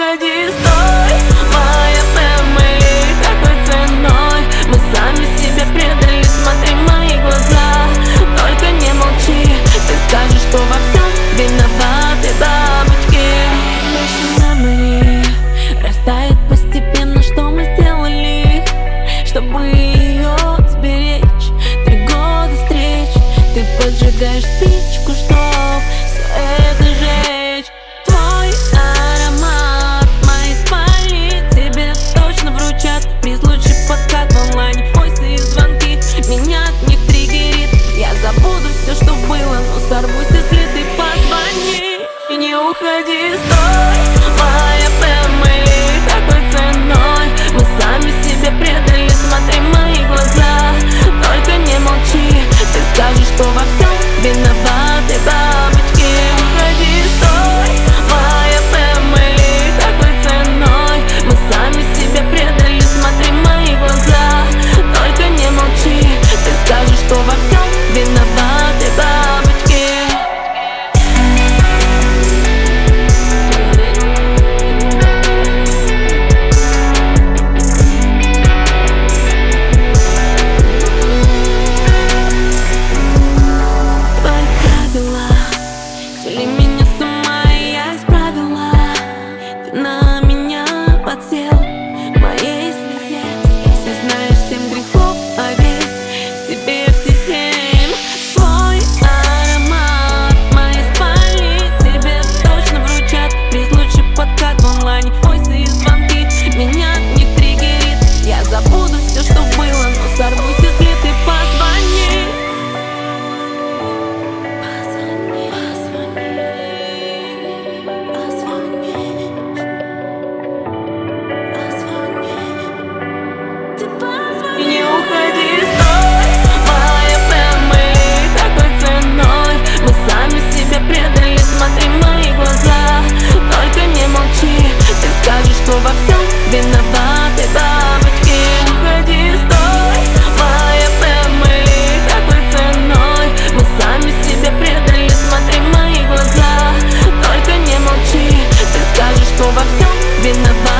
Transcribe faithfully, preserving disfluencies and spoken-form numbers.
уходи, стой, моя family, какой ценой мы сами себя предали, смотри в мои глаза, только не молчи, ты скажешь, что во всем виноваты бабочки. Наши memory растает постепенно, что мы сделали, чтобы ее сберечь. Три года встреч, ты поджигаешь спичку, чтоб все это сжечь. Твой аромат моей спальни тебе точно вручат. При случае подкат в онлайне, войсы и звонки меня от них триггерит. Я забуду все, что было, но сорвусь, если ты позвони. И не уходи, стой, моя family, какой ценой мы сами себе предали, смотри в мои глаза, только не молчи, ты скажешь, что во всем виноваты бабочки. Уходи, стой, моя family, какой ценой мы сами себе предали, смотри в мои глаза, только не молчи, ты скажешь, что во всем виноваты бабочки. Свели меня с ума, и я исправила. Ты на меня подсел в моей слезе. Если знаешь семь грехов, поверь, тебе все семь. Твой аромат моей спальни тебе точно вручат. При случае подкат в онлайне, войсы и звонки меня от них триггерит. Я забуду все, что было, но сорвусь, если ты позвони. И не уходи, стой, моя family, какой ценой мы сами себе предали, смотри в мои глаза, только не молчи, ты скажешь, что во всем виноваты бабочки. Уходи, стой, моя family, какой ценой мы сами себе предали, смотри в мои глаза, только не молчи, ты скажешь, что во всем виноваты.